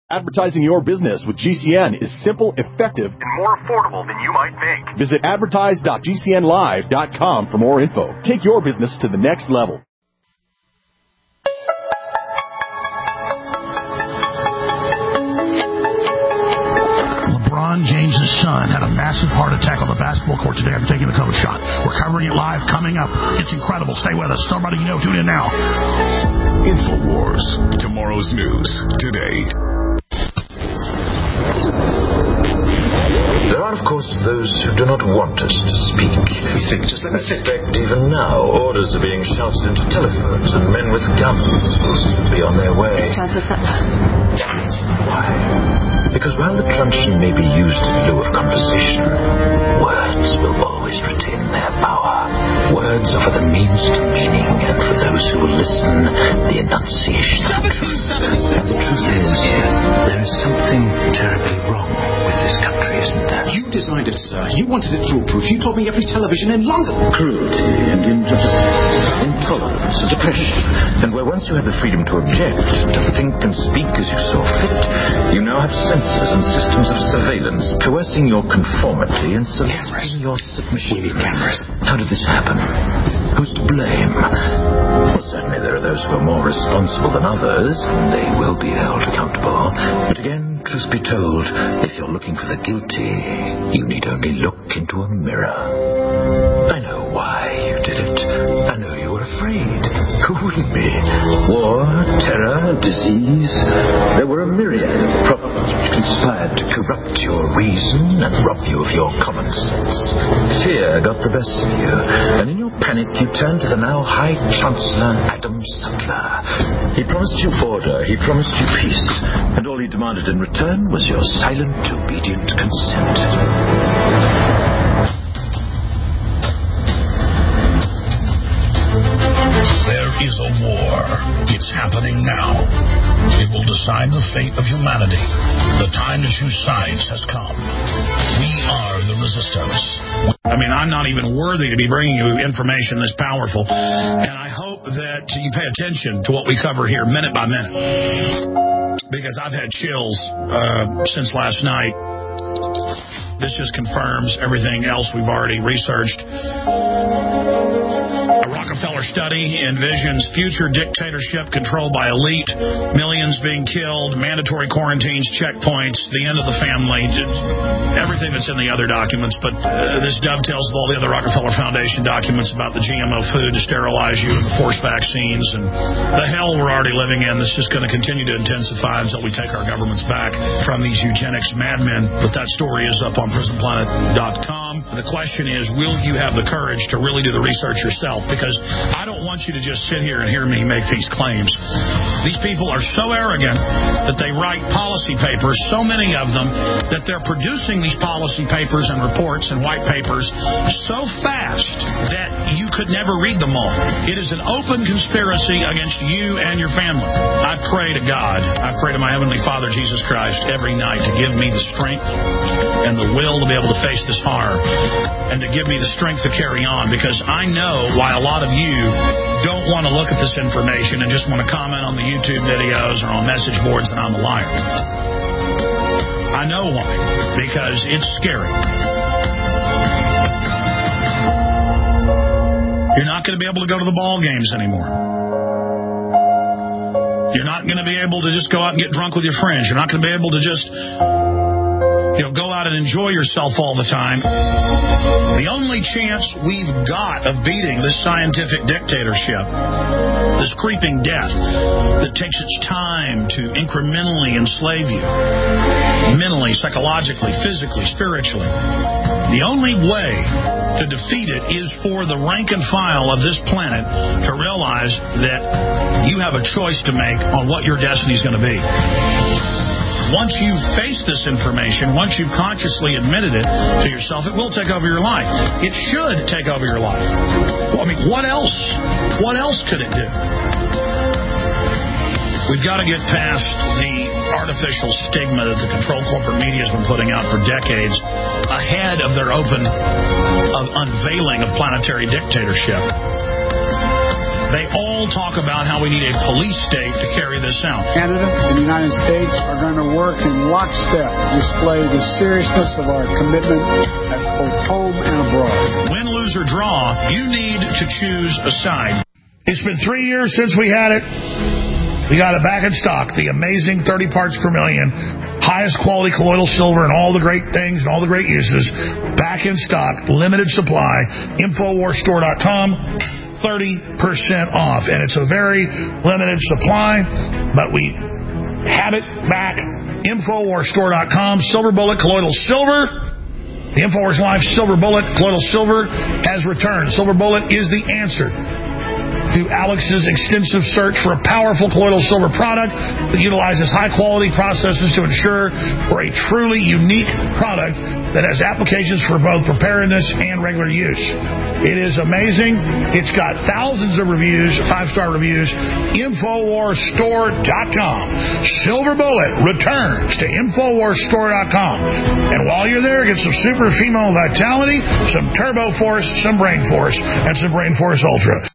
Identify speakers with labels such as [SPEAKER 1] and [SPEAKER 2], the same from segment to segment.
[SPEAKER 1] Advertising your business with GCN is simple, effective, and more affordable than you might think. Visit advertise.gcnlive.com for more info. Take your business to the next level.
[SPEAKER 2] LeBron James' son had a massive heart attack on the basketball court today after taking the COVID shot. We're covering it live coming up. It's incredible. Stay with us. Somebody you know, tune in now.
[SPEAKER 3] InfoWars. Tomorrow's news today.
[SPEAKER 4] There are, of course, those who do not want us to speak. Just let me think. In fact, even now, orders are being shouted into telephones, and men with guns will soon be on their way.
[SPEAKER 5] It's time for supper.
[SPEAKER 4] Why? Because while the truncheon may be used in lieu of conversation, words will always retain their power. Words offer the means to meaning, and for those who will listen, the enunciation of truth. And the truth is, there is something terribly wrong with this country, isn't there?
[SPEAKER 6] You designed it, sir. You wanted it foolproof. You told me every television in London.
[SPEAKER 4] Cruelty and injustice, intolerance and oppression. And where once you had the freedom to object, to think and speak as you saw fit, you now have censors and systems of surveillance coercing your conformity and soliciting your submission.
[SPEAKER 6] We need cameras.
[SPEAKER 4] How did this happen? Who's to blame? Well, certainly there are those who are more responsible than others, and they will be held accountable. But again, truth be told, if you're looking for the guilty, you need only look into a mirror. I know why you did it. I know you were afraid. Who wouldn't be? War, terror, disease. There were a myriad of problems which conspired to corrupt your reason and rob you of your common sense. Fear got the best of you, and in your panic you turned to the now High Chancellor Adam Sutler. He promised you order, he promised you peace, and all he demanded in return was your silent, obedient consent.
[SPEAKER 2] There is a war. It's happening now. It will decide the fate of humanity. The time to choose sides has come. We are the resistance. I mean, I'm not even worthy to be bringing you information this powerful, and I hope that you pay attention to what we cover here minute by minute, because I've had chills since last night. This just confirms everything else we've already researched. A Rockefeller study envisions future dictatorship controlled by elite, millions being killed, mandatory quarantines, checkpoints, the end of the family, everything that's in the other documents. But this dovetails with all the other Rockefeller Foundation documents about the GMO food to sterilize you and the forced vaccines and the hell we're already living in. That's just going to continue to intensify until we take our governments back from these eugenics madmen. But that story is up on PrisonPlanet.com. The question is, will you have the courage to really do the research yourself? Because I don't want you to just sit here and hear me make these claims. These people are so arrogant that they write policy papers, so many of them, that they're producing these policy papers and reports and white papers so fast that you could never read them all. It is an open conspiracy against you and your family. I pray to God, I pray to my Heavenly Father, Jesus Christ, every night to give me the strength and the will to be able to face this horror and to give me the strength to carry on, because I know why a lot of you don't want to look at this information and just want to comment on the YouTube videos or on message boards that I'm a liar. I know why. Because it's scary. You're not going to be able to go to the ball games anymore. You're not going to be able to just go out and get drunk with your friends. You're not going to be able to just go out and enjoy yourself all the time. The only chance we've got of beating this scientific dictatorship, this creeping death that takes its time to incrementally enslave you, mentally, psychologically, physically, spiritually, the only way to defeat it is for the rank and file of this planet to realize that you have a choice to make on what your destiny is going to be. Once you face this information, once you've consciously admitted it to yourself, it will take over your life. It should take over your life. Well, I mean, what else? What else could it do? We've got to get past the artificial stigma that the controlled corporate media has been putting out for decades ahead of their unveiling of planetary dictatorship. They all talk about how we need a police state to carry this out.
[SPEAKER 5] Canada and the United States are going to work in lockstep to display the seriousness of our commitment at both home and abroad.
[SPEAKER 2] Win, lose, or draw, you need to choose a side. It's been 3 years since we had it. We got it back in stock. The amazing 30 parts per million, highest quality colloidal silver and all the great things and all the great uses. Back in stock, limited supply. InfoWarsStore.com. 30% off, and it's a very limited supply, but we have it back. InfoWarsStore.com. Silver Bullet Colloidal Silver. The InfoWars Life Silver Bullet Colloidal Silver has returned. Silver Bullet is the answer to Alex's extensive search for a powerful colloidal silver product that utilizes high-quality processes to ensure for a truly unique product that has applications for both preparedness and regular use. It is amazing. It's got thousands of reviews, 5-star reviews. InfoWarsStore.com. Silver Bullet returns to InfoWarsStore.com. And while you're there, get some super female vitality, some Turbo Force, some Brain Force, and some Brain Force Ultra.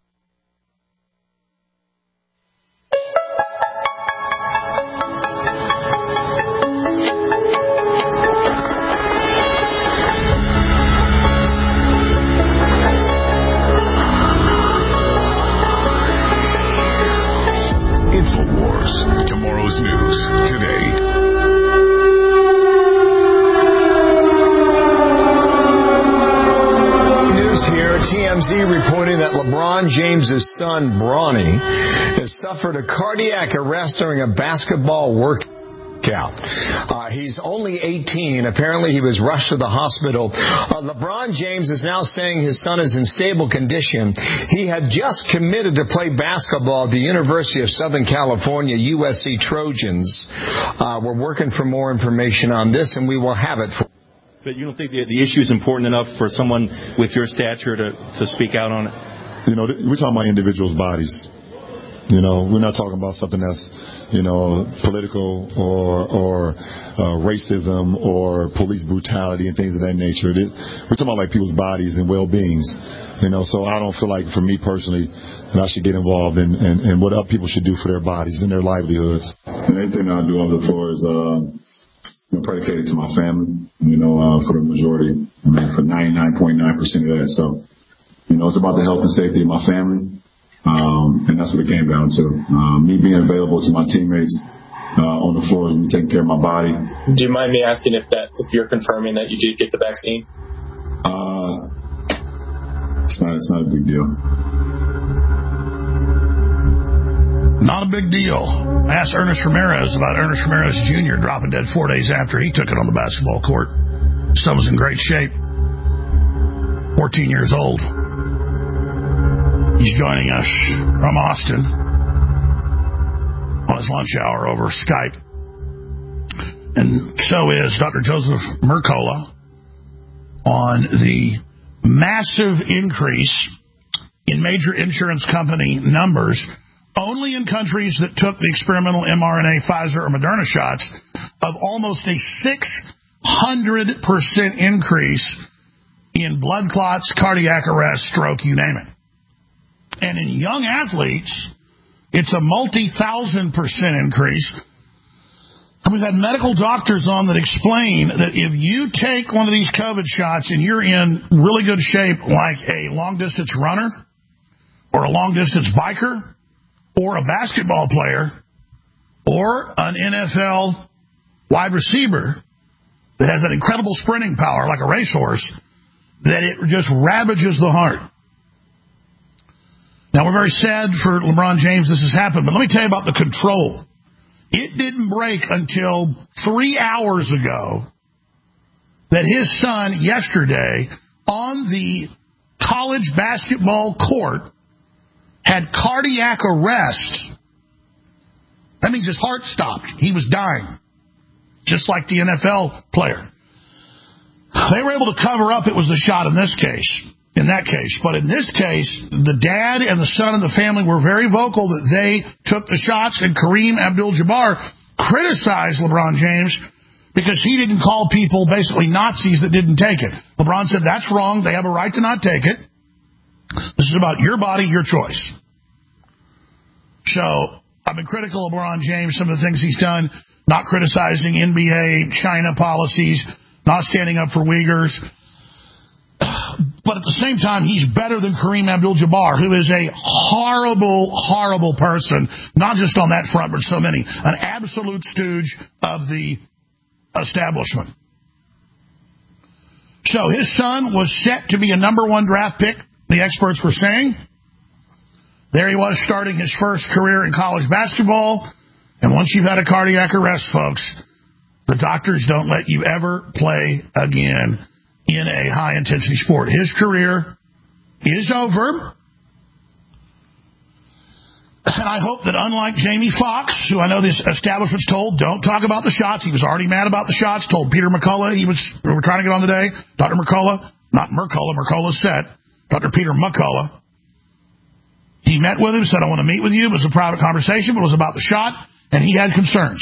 [SPEAKER 3] Tomorrow's news today.
[SPEAKER 7] News here. TMZ reporting that LeBron James' son, Bronny, has suffered a cardiac arrest during a basketball workout. He's only 18. Apparently, he was rushed to the hospital. LeBron James is now saying his son is in stable condition. He had just committed to play basketball at the University of Southern California, USC Trojans. We're working for more information on this, and we will have it for.
[SPEAKER 1] But you don't think the issue is important enough for someone with your stature to speak out on it?
[SPEAKER 8] You know, we're talking about individuals' bodies. You know, we're not talking about something that's, political or racism or police brutality and things of that nature. We're talking about like people's bodies and well-beings. So I don't feel like, for me personally, that I should get involved in what other people should do for their bodies and their livelihoods.
[SPEAKER 9] And anything I do on the floor is predicated to my family. For the majority, for 99.9% of that. So, it's about the health and safety of my family. And that's what it came down to. Me being available to my teammates on the floor, me taking care of my body.
[SPEAKER 10] Do you mind me asking if you're confirming that you did get the vaccine?
[SPEAKER 9] It's not a big deal.
[SPEAKER 2] Not a big deal. I asked Ernest Ramirez about Ernest Ramirez Jr. dropping dead 4 days after he took it on the basketball court. Son was in great shape. 14 years old. He's joining us from Austin on his lunch hour over Skype. And so is Dr. Joseph Mercola on the massive increase in major insurance company numbers only in countries that took the experimental mRNA, Pfizer, or Moderna shots, of almost a 600% increase in blood clots, cardiac arrest, stroke, you name it. And in young athletes, it's a multi-1,000% increase. And we've had medical doctors on that explain that if you take one of these COVID shots and you're in really good shape, like a long-distance runner or a long-distance biker or a basketball player or an NFL wide receiver that has an incredible sprinting power like a racehorse, that it just ravages the heart. Now, we're very sad for LeBron James this has happened, but let me tell you about the control. It didn't break until 3 hours ago that his son yesterday on the college basketball court had cardiac arrest. That means his heart stopped. He was dying, just like the NFL player. They were able to cover up it was the shot in that case. But in this case, the dad and the son and the family were very vocal that they took the shots, and Kareem Abdul-Jabbar criticized LeBron James because he didn't call people basically Nazis that didn't take it. LeBron said that's wrong. They have a right to not take it. This is about your body, your choice. So I've been critical of LeBron James, some of the things he's done, not criticizing NBA, China policies, not standing up for Uyghurs. But at the same time, he's better than Kareem Abdul-Jabbar, who is a horrible, horrible person, not just on that front, but so many. An absolute stooge of the establishment. So his son was set to be a number 1 draft pick, the experts were saying. There he was starting his first career in college basketball. And once you've had a cardiac arrest, folks, the doctors don't let you ever play again in a high-intensity sport. His career is over. And I hope that unlike Jamie Foxx, who I know this establishment's told, don't talk about the shots. He was already mad about the shots, told Peter McCullough, we were trying to get on today. Dr. McCullough, not Mercola, Mercola's set. Dr. Peter McCullough. He met with him, said, I want to meet with you. It was a private conversation, but it was about the shot, and he had concerns.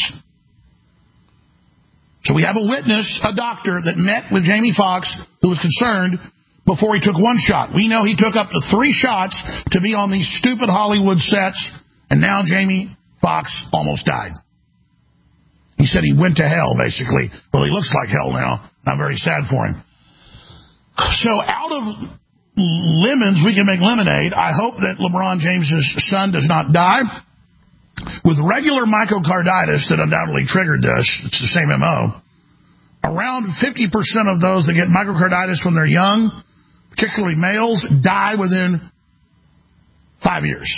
[SPEAKER 2] So we have a witness, a doctor, that met with Jamie Foxx, who was concerned before he took one shot. We know he took up to 3 shots to be on these stupid Hollywood sets, and now Jamie Foxx almost died. He said he went to hell, basically. Well, he looks like hell now. I'm very sad for him. So out of lemons, we can make lemonade. I hope that LeBron James' son does not die. With regular myocarditis that undoubtedly triggered this, it's the same MO. Around 50% of those that get myocarditis when they're young, particularly males, die within 5 years.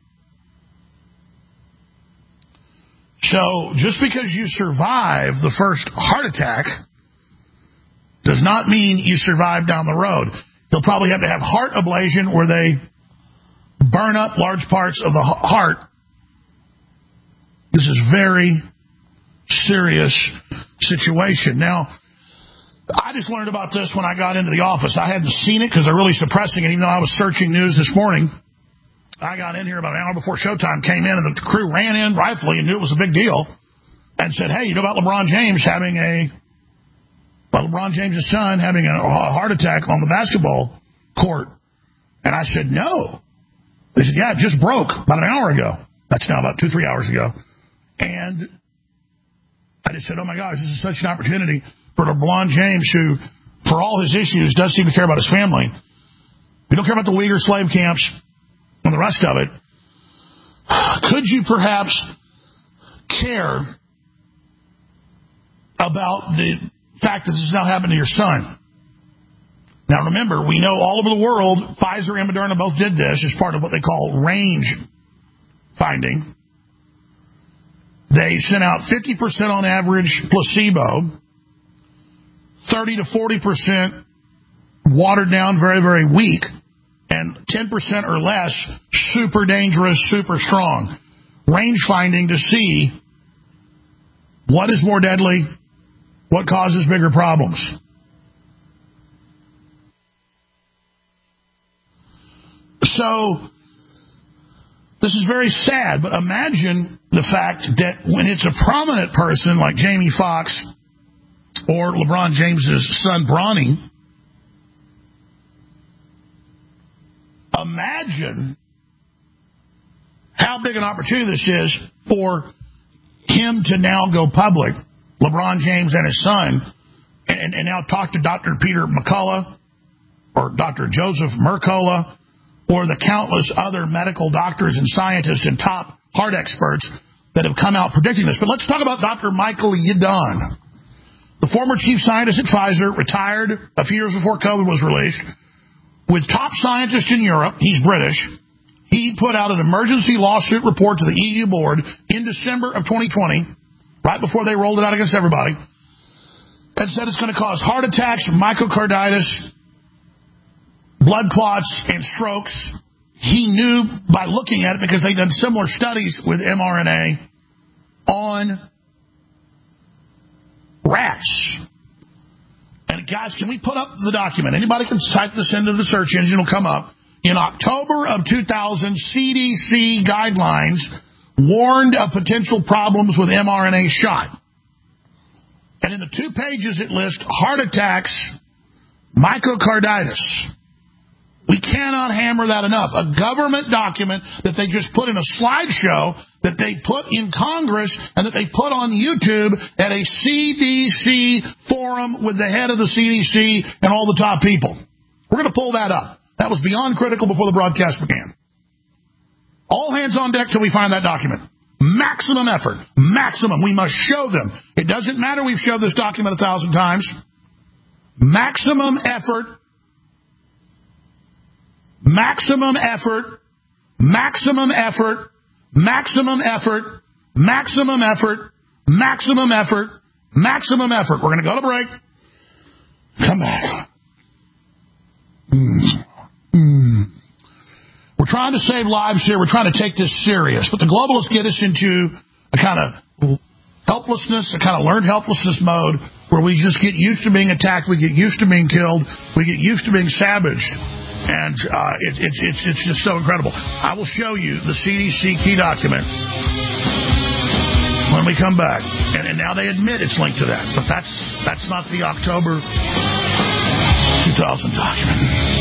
[SPEAKER 2] So just because you survive the first heart attack does not mean you survive down the road. You'll probably have to have heart ablation where they burn up large parts of the heart. This is a very serious situation. Now, I just learned about this when I got into the office. I hadn't seen it because they're really suppressing it, even though I was searching news this morning. I got in here about an hour before showtime, came in, and the crew ran in rightfully and knew it was a big deal and said, hey, you know about LeBron James LeBron James' son having a heart attack on the basketball court? And I said, no. They said, yeah, it just broke about an hour ago. That's now about 2-3 hours ago. And I just said, oh, my gosh, this is such an opportunity for LeBron James, who, for all his issues, does seem to care about his family. We don't care about the Uyghur slave camps and the rest of it. Could you perhaps care about the fact that this is now happening to your son? Now, remember, we know all over the world, Pfizer and Moderna both did this as part of what they call range finding. They sent out 50% on average placebo, 30 to 40% watered down, very, very weak, and 10% or less super dangerous, super strong. Range finding to see what is more deadly, what causes bigger problems. So this is very sad, but imagine the fact that when it's a prominent person like Jamie Foxx or LeBron James' son Bronny, imagine how big an opportunity this is for him to now go public, LeBron James and his son, and now talk to Dr. Peter McCullough or Dr. Joseph Mercola or the countless other medical doctors and scientists and top heart experts that have come out predicting this. But let's talk about Dr. Michael Yeadon, the former chief scientist at Pfizer, retired a few years before COVID was released, with top scientists in Europe. He's British. He put out an emergency lawsuit report to the EU board in December of 2020, right before they rolled it out against everybody, and said it's going to cause heart attacks, myocarditis, blood clots, and strokes. He knew by looking at it because they'd done similar studies with mRNA on rats. And guys, can we put up the document? Anybody can type this into the search engine, it'll come up. In October of 2000, CDC guidelines warned of potential problems with mRNA shot. And in the 2 pages it lists heart attacks, myocarditis, We cannot hammer that enough. A government document that they just put in a slideshow that they put in Congress and that they put on YouTube at a CDC forum with the head of the CDC and all the top people. We're going to pull that up. That was beyond critical before the broadcast began. All hands on deck till we find that document. Maximum effort. Maximum. We must show them. It doesn't matter we've showed this document 1,000 times. Maximum effort. Maximum effort, maximum effort, maximum effort, maximum effort, maximum effort, maximum effort. We're going to go to break. Come back. We're trying to save lives here. We're trying to take this serious. But the globalists get us into a kind of helplessness, a kind of learned helplessness mode where we just get used to being attacked, we get used to being killed, we get used to being savaged. And it's just so incredible. I will show you the CDC key document when we come back. And now they admit it's linked to that. But that's not the October 2000 document.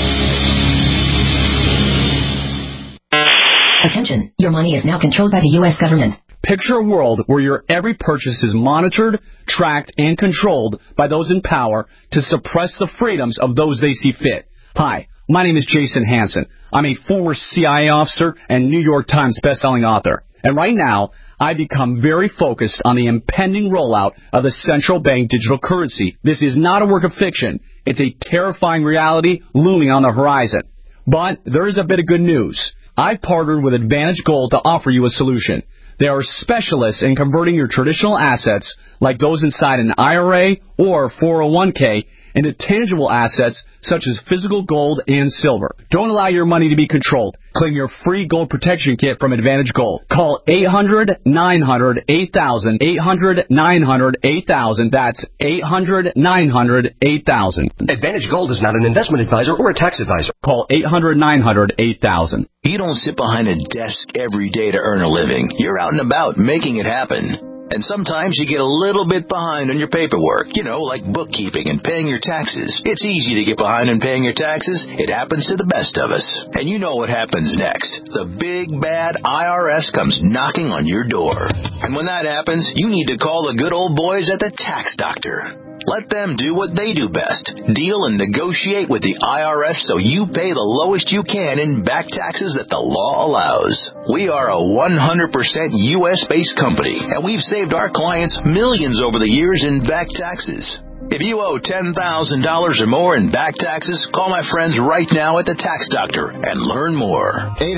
[SPEAKER 11] Attention, your money is now controlled by the U.S. government.
[SPEAKER 12] Picture a world where your every purchase is monitored, tracked, and controlled by those in power to suppress the freedoms of those they see fit. Hi, my name is Jason Hansen. I'm a former CIA officer and New York Times bestselling author. And right now, I've become very focused on the impending rollout of the central bank digital currency. This is not a work of fiction. It's a terrifying reality looming on the horizon. But there is a bit of good news. I've partnered with Advantage Gold to offer you a solution. They are specialists in converting your traditional assets, like those inside an IRA or 401k, into tangible assets such as physical gold and silver. Don't allow your money to be controlled. Claim your free gold protection kit from Advantage Gold. Call 800-900-8000, 800-900-8000. That's 800-900-8000.
[SPEAKER 13] Advantage Gold is not an investment advisor or a tax advisor.
[SPEAKER 12] Call 800-900-8000.
[SPEAKER 14] You don't sit behind a desk every day to earn a living. You're out and about making it happen. And sometimes you get a little bit behind on your paperwork, like bookkeeping and paying your taxes. It's easy to get behind on paying your taxes. It happens to the best of us. And you know what happens next. The big, bad IRS comes knocking on your door. And when that happens, you need to call the good old boys at the Tax Doctor. Let them do what they do best. Deal and negotiate with the IRS so you pay the lowest you can in back taxes that the law allows. We are a 100% U.S.-based company, and we've saved our clients millions over the years in back taxes. If you owe $10,000 or more in back taxes, call my friends right now at the Tax Doctor and learn more.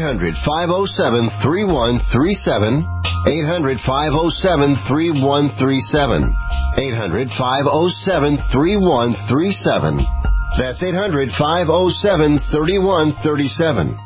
[SPEAKER 15] 800-507-3137. 800-507-3137. 800-507-3137. That's 800-507-3137.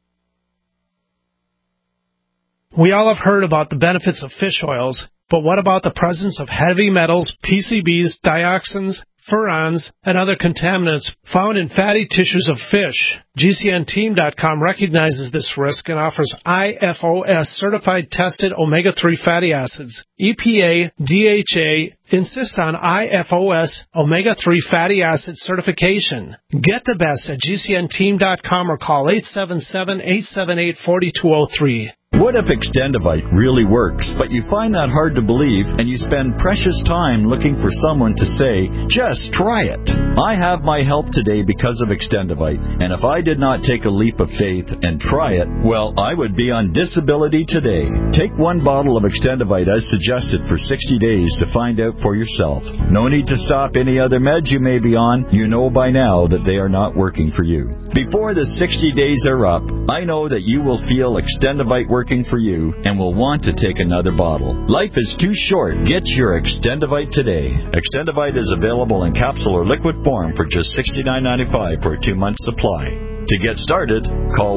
[SPEAKER 16] We all have heard about the benefits of fish oils, but what about the presence of heavy metals, PCBs, dioxins, furans, and other contaminants found in fatty tissues of fish? GCNteam.com recognizes this risk and offers IFOS certified tested omega-3 fatty acids. EPA, DHA insist on IFOS omega-3 fatty acid certification. Get the best at GCNteam.com or call 877-878-4203.
[SPEAKER 17] What if Extendivite really works, but you find that hard to believe and you spend precious time looking for someone to say, just try it? I have my help today because of Extendivite, and if I did not take a leap of faith and try it, well, I would be on disability today. Take one bottle of Extendivite as suggested for 60 days to find out for yourself. No need to stop any other meds you may be on. You know by now that they are not working for you. Before the 60 days are up, I know that you will feel Extendivite working for you and will want to take another bottle. Life is too short. Get your Extendivite today. Extendivite is available in capsule or liquid form for just $69.95 for a 2-month supply. To get started, call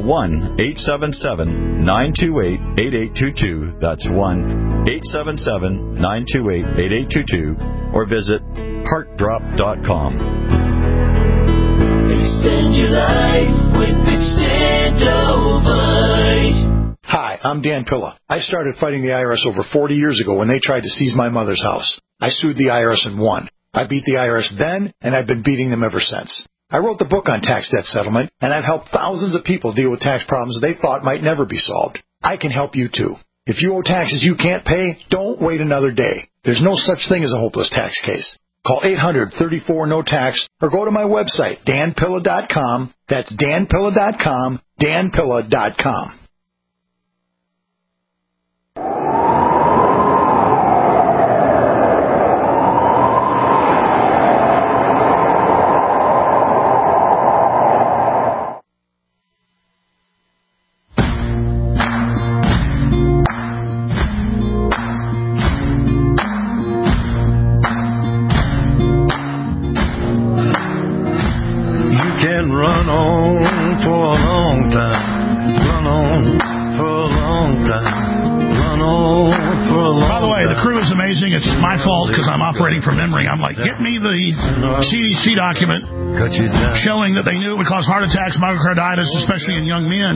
[SPEAKER 17] 1-877-928-8822. That's 1-877-928-8822 or visit heartdrop.com.
[SPEAKER 18] Extend your life with Extendovite.
[SPEAKER 19] Hi, I'm Dan Pilla. I started fighting the IRS over 40 years ago when they tried to seize my mother's house. I sued the IRS and won. I beat the IRS then, and I've been beating them ever since. I wrote the book on tax debt settlement, and I've helped thousands of people deal with tax problems they thought might never be solved. I can help you too. If you owe taxes you can't pay, don't wait another day. There's no such thing as a hopeless tax case. Call 800-34-NO-TAX or go to my website, danpilla.com. That's danpilla.com, danpilla.com.
[SPEAKER 20] Run on for a long time. Run on for a long time. Run on for a long time.
[SPEAKER 2] By the way, the crew is amazing. It's my fault because I'm operating from memory. I'm like, get me the CDC document showing that they knew it would cause heart attacks, myocarditis, especially in young men,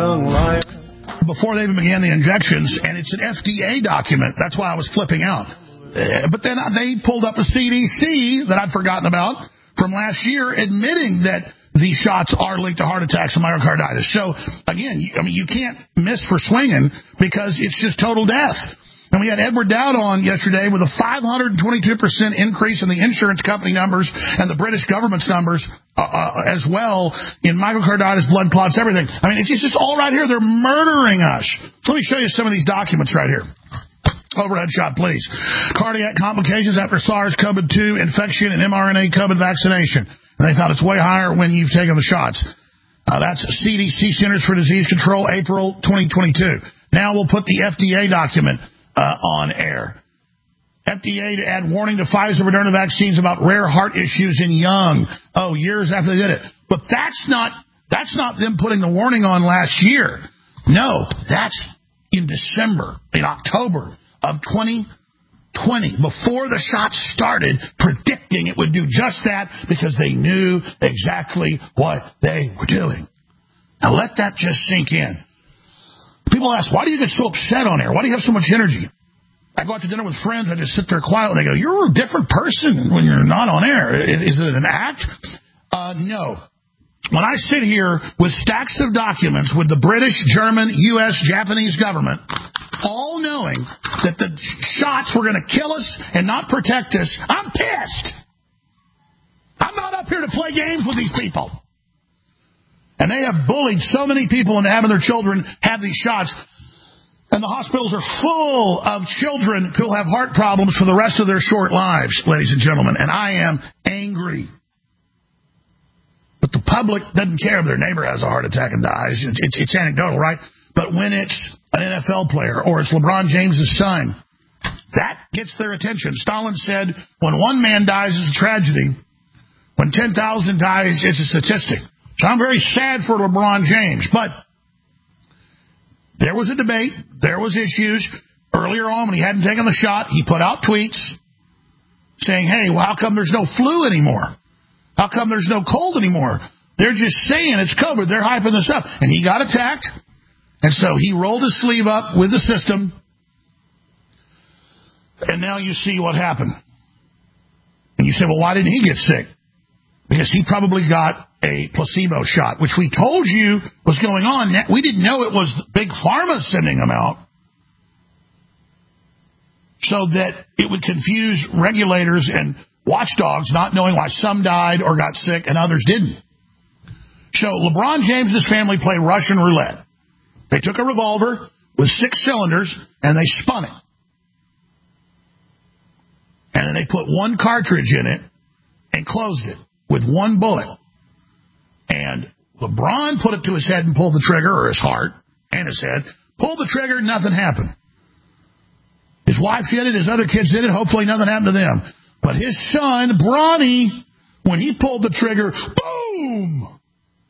[SPEAKER 2] before they even began the injections. And it's an FDA document. That's why I was flipping out. But then they pulled up a CDC that I'd forgotten about from last year admitting that these shots are linked to heart attacks and myocarditis. So, again, you can't miss for swinging because it's just total death. And we had Edward Dowd on yesterday with a 522% increase in the insurance company numbers and the British government's numbers as well in myocarditis, blood clots, everything. I mean, it's just all right here. They're murdering us. So let me show you some of these documents right here. Overhead shot, please. Cardiac complications after SARS-CoV-2 infection and mRNA COVID vaccination. And they thought it's way higher when you've taken the shots. That's CDC Centers for Disease Control, April 2022. Now we'll put the FDA document on air. FDA to add warning to Pfizer Moderna vaccines about rare heart issues in young. Oh, years after they did it. But that's not them putting the warning on last year. No, that's in December, in October of 2020, before the shots started, predicting it would do just that because they knew exactly what they were doing. Now let that just sink in. People ask, why do you get so upset on air? Why do you have so much energy? I go out to dinner with friends, I just sit there quietly, they go, you're a different person when you're not on air. Is it an act? No. When I sit here with stacks of documents with the British, German, U.S., Japanese government, all knowing that the shots were going to kill us and not protect us, I'm pissed. I'm not up here to play games with these people. And they have bullied so many people into having their children have these shots. And the hospitals are full of children who have heart problems for the rest of their short lives, ladies and gentlemen. And I am angry. But the public doesn't care if their neighbor has a heart attack and dies. It's anecdotal, right? But when it's an NFL player or it's LeBron James' son, that gets their attention. Stalin said, when one man dies, it's a tragedy. When 10,000 dies, it's a statistic. So I'm very sad for LeBron James. But there was a debate. There was issues. Earlier on, when he hadn't taken the shot, he put out tweets saying, hey, well, how come there's no flu anymore? How come there's no cold anymore? They're just saying it's COVID. They're hyping this up. And he got attacked. And so he rolled his sleeve up with the system. And now you see what happened. And you say, well, why didn't he get sick? Because he probably got a placebo shot, which we told you was going on. We didn't know it was Big Pharma sending them out so that it would confuse regulators and watchdogs, not knowing why some died or got sick and others didn't. So LeBron James and his family played Russian roulette. They took a revolver with 6 cylinders and they spun it. And then they put one cartridge in it and closed it with one bullet. And LeBron put it to his head and pulled the trigger, or his heart and his head. Pulled the trigger, nothing happened. His wife did it, his other kids did it, hopefully nothing happened to them. But his son, Bronny, when he pulled the trigger, boom!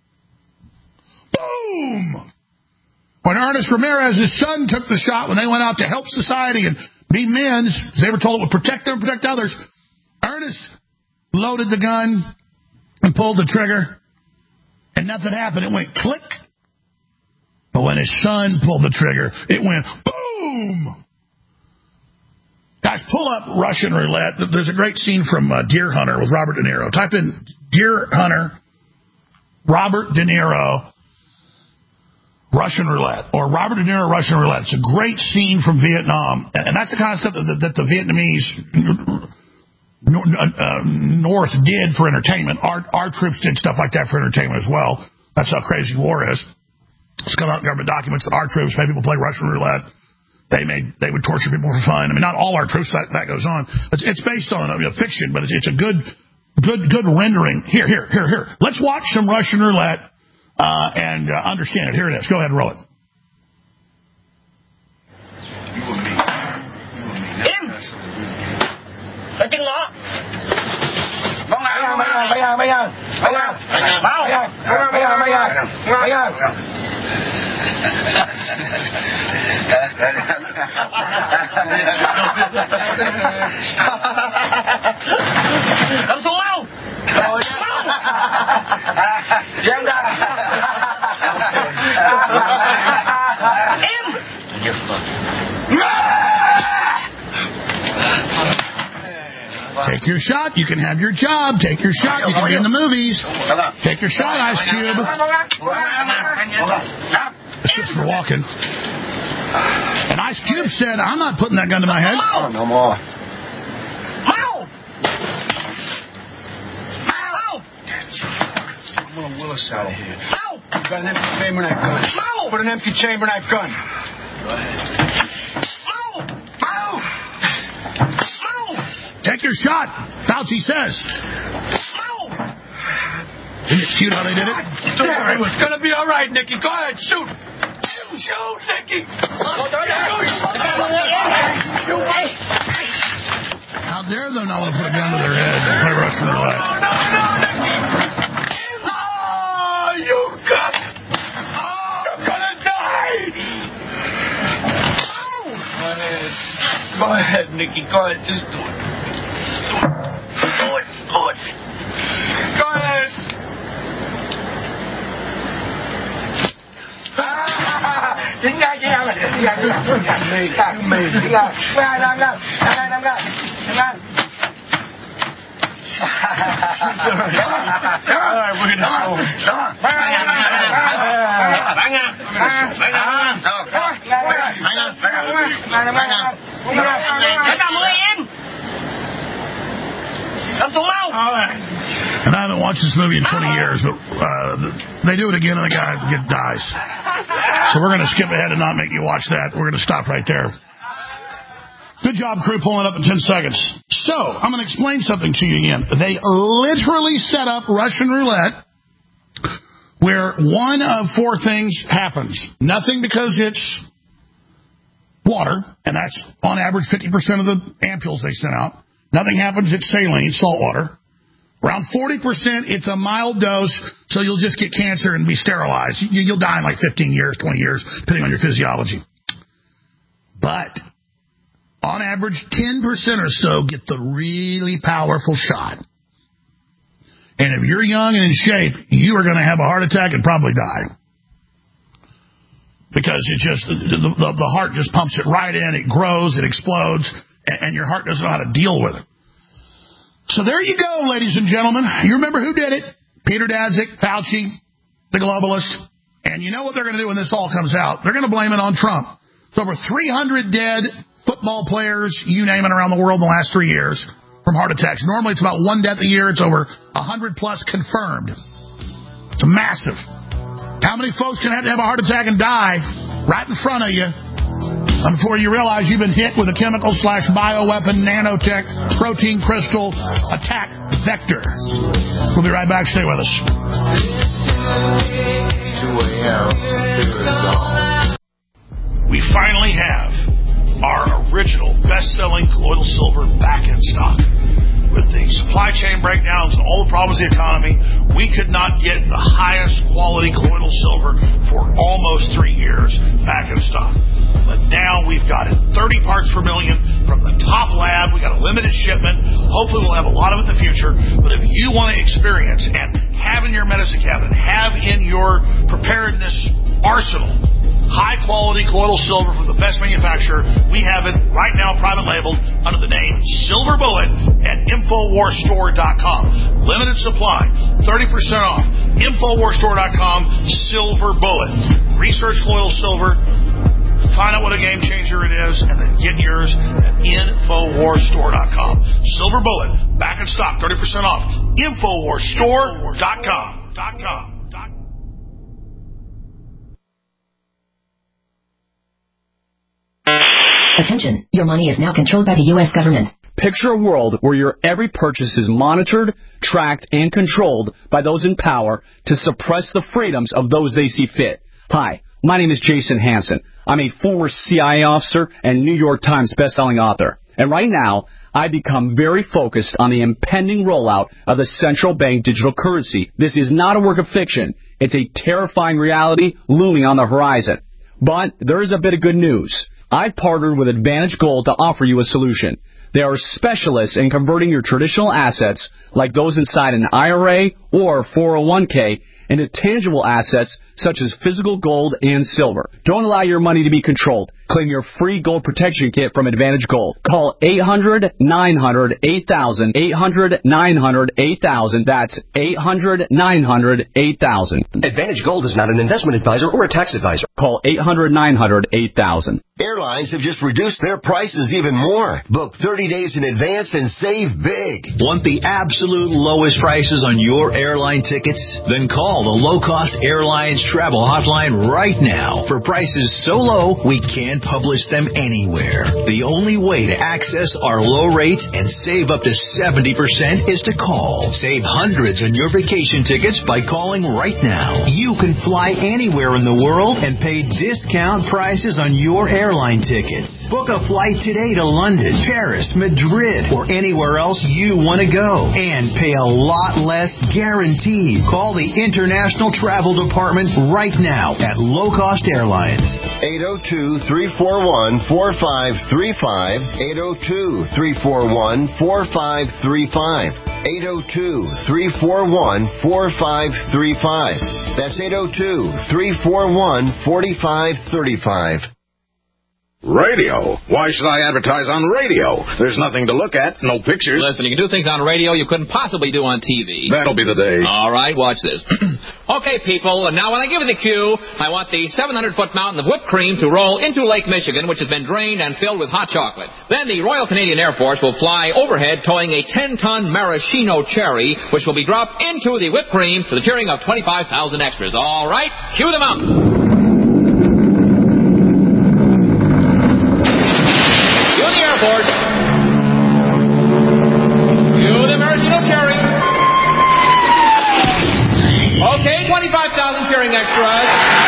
[SPEAKER 2] Boom! When Ernest Ramirez, his son, took the shot when they went out to help society and be men, because they were told it would protect them, protect others, Ernest loaded the gun and pulled the trigger, and nothing happened. It went click. But when his son pulled the trigger, it went boom! Guys, pull up Russian roulette. There's a great scene from Deer Hunter with Robert De Niro. Type in Deer Hunter Robert De Niro Russian Roulette, or Robert De Niro Russian Roulette. It's a great scene from Vietnam, and that's the kind of stuff that the Vietnamese North did for entertainment. Our troops did stuff like that for entertainment as well. That's how crazy war is. It's come out in government documents that our troops made people play Russian Roulette. They would torture people for fun. I mean, not all our troops, that goes on. It's based on fiction, but it's a good rendering. Here. Let's watch some Russian Roulette and understand it. Here it is. Go ahead and roll it.
[SPEAKER 18] Em xuống đâu? Em ra. Em.
[SPEAKER 2] Take your shot. You can have your job. Take your shot. You can be in the movies. Take your shot, Ice Cube. It's good for walking. And Ice Cube said, I'm not putting that gun to my head.
[SPEAKER 18] Oh, no more.
[SPEAKER 5] I'm going to Willis out of here. You've got an empty chamber knife gun. Put an empty chamber knife gun. Go ahead.
[SPEAKER 2] Take your shot, Fauci says. Isn't it cute how they did it?
[SPEAKER 5] Don't worry, it's going to be all right, Nicky. Go ahead, shoot. Shoot, Nicky.
[SPEAKER 2] How dare them not want to put a gun to their head and play Russian Roulette?
[SPEAKER 5] No, Nicky. Oh, you got. You're going to die. Go ahead, Nicky. Go ahead. Just do it. Do it. Go ahead. Chính ra chứ không? Chính ra chứ. Mày. Chính ra. Đang. All right, we're gonna go.
[SPEAKER 2] And I haven't watched this movie in 20 years, but they do it again and the guy dies. So we're going to skip ahead and not make you watch that. We're going to stop right there. Good job, crew, pulling up in 10 seconds. So, I'm going to explain something to you again. They literally set up Russian roulette where one of four things happens. Nothing because it's water, and that's on average 50% of the ampules they sent out. Nothing happens, it's saline, salt water. Around 40%, it's a mild dose, so you'll just get cancer and be sterilized. You'll die in like 15 years, 20 years, depending on your physiology. But on average, 10% or so get the really powerful shot. And if you're young and in shape, you are going to have a heart attack and probably die. Because it just, the heart just pumps it right in, it grows, it explodes, and your heart doesn't know how to deal with it. So there you go, ladies and gentlemen. You remember who did it? Peter Daszak, Fauci, the globalist. And you know what they're going to do when this all comes out? They're going to blame it on Trump. It's over 300 dead football players, you name it, around the world in the last 3 years from heart attacks. Normally it's about one death a year. It's over 100 plus confirmed. It's massive. How many folks can have to have a heart attack and die right in front of you before you realize you've been hit with a chemical/bioweapon nanotech protein crystal attack vector? We'll be right back. Stay with us. We finally have our original best-selling colloidal silver back in stock. With the supply chain breakdowns and all the problems of the economy, we could not get the highest quality colloidal silver for almost 3 years back in stock. But now we've got it 30 parts per million from the top lab. We got a limited shipment. Hopefully we'll have a lot of it in the future. But if you want to experience and have in your medicine cabinet, have in your preparedness arsenal, high-quality colloidal silver from the best manufacturer, we have it right now private labeled under the name Silver Bullet at InfoWarsStore.com. Limited supply, 30% off. InfoWarsStore.com, Silver Bullet. Research colloidal silver. Find out what a game changer it is, and then get yours at InfoWarsStore.com. Silver Bullet, back in stock, 30% off. InfoWarsStore.com.
[SPEAKER 11] Attention, your money is now controlled by the U.S. government.
[SPEAKER 12] Picture a world where your every purchase is monitored, tracked, and controlled by those in power to suppress the freedoms of those they see fit. Hi, my name is Jason Hansen. I'm a former CIA officer and New York Times bestselling author. And right now, I've become very focused on the impending rollout of the central bank digital currency. This is not a work of fiction. It's a terrifying reality looming on the horizon. But there is a bit of good news. I've partnered with Advantage Gold to offer you a solution. They are specialists in converting your traditional assets, like those inside an IRA or 401k, into tangible assets such as physical gold and silver. Don't allow your money to be controlled. Claim your free gold protection kit from Advantage Gold. Call 800-900-8000, 800-900-8000. That's 800-900-8000.
[SPEAKER 13] Advantage Gold is not an investment advisor or a tax advisor.
[SPEAKER 12] Call 800-900-8000.
[SPEAKER 15] Airlines have just reduced their prices even more. Book 30 days in advance and save big.
[SPEAKER 1] Want the absolute lowest prices on your airline tickets? Then call the low-cost airlines travel hotline right now for prices so low we can't publish them anywhere. The only way to access our low rates and save up to 70% is to call. Save hundreds on your vacation tickets by calling right now. You can fly anywhere in the world and pay discount prices on your airline tickets. Book a flight today to London, Paris, Madrid, or anywhere else you want to go and pay a lot less guaranteed. Call the International Travel Department right now at Low Cost Airlines.
[SPEAKER 15] 802-341-4535. 802-341-4535. 802-341-4535. That's 802-341-4535.
[SPEAKER 21] Radio? Why should I advertise on radio? There's nothing to look at, no pictures.
[SPEAKER 22] Listen, you can do things on radio you couldn't possibly do on TV.
[SPEAKER 21] That'll be the day.
[SPEAKER 22] All right, watch this. Okay, people, and now when I give you the cue, I want the 700-foot mountain of whipped cream to roll into Lake Michigan, which has been drained and filled with hot chocolate. Then the Royal Canadian Air Force will fly overhead towing a 10-ton maraschino cherry, which will be dropped into the whipped cream to the cheering of 25,000 extras. All right, cue the mountain. Okay, 25,000 cheering extras.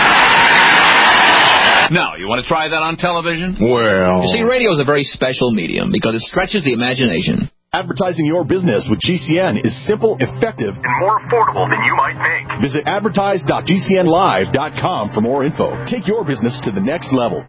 [SPEAKER 22] Now, you want to try that on television?
[SPEAKER 21] Well...
[SPEAKER 22] You see, radio is a very special medium because it stretches the imagination.
[SPEAKER 1] Advertising your business with GCN is simple, effective, and more affordable than you might think. Visit advertise.gcnlive.com for more info. Take your business to the next level.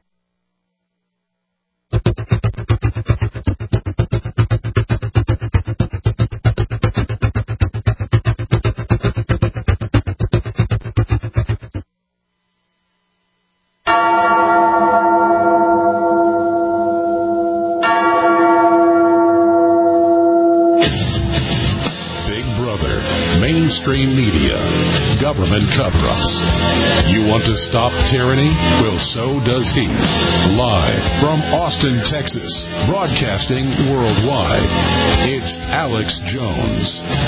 [SPEAKER 23] Mainstream media, government cover-ups. You want to stop tyranny? Well, so does he. Live from Austin, Texas, broadcasting worldwide, it's Alex Jones.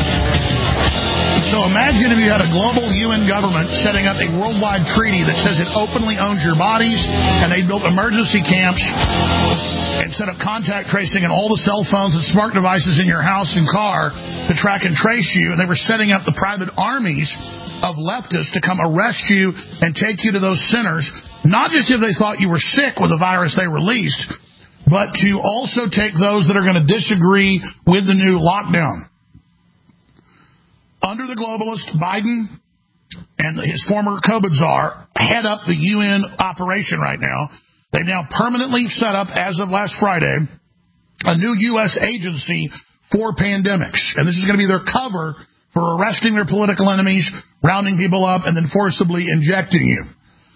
[SPEAKER 2] So imagine if you had a global UN government setting up a worldwide treaty that says it openly owns your bodies, and they built emergency camps and set up contact tracing and all the cell phones and smart devices in your house and car to track and trace you, and they were setting up the private armies of leftists to come arrest you and take you to those centers, not just if they thought you were sick with the virus they released, but to also take those that are going to disagree with the new lockdown. Under the globalist, Biden and his former COVID czar head up the UN operation right now. They've now permanently set up, as of last Friday, a new U.S. agency for pandemics. And this is going to be their cover for arresting their political enemies, rounding people up, and then forcibly injecting you.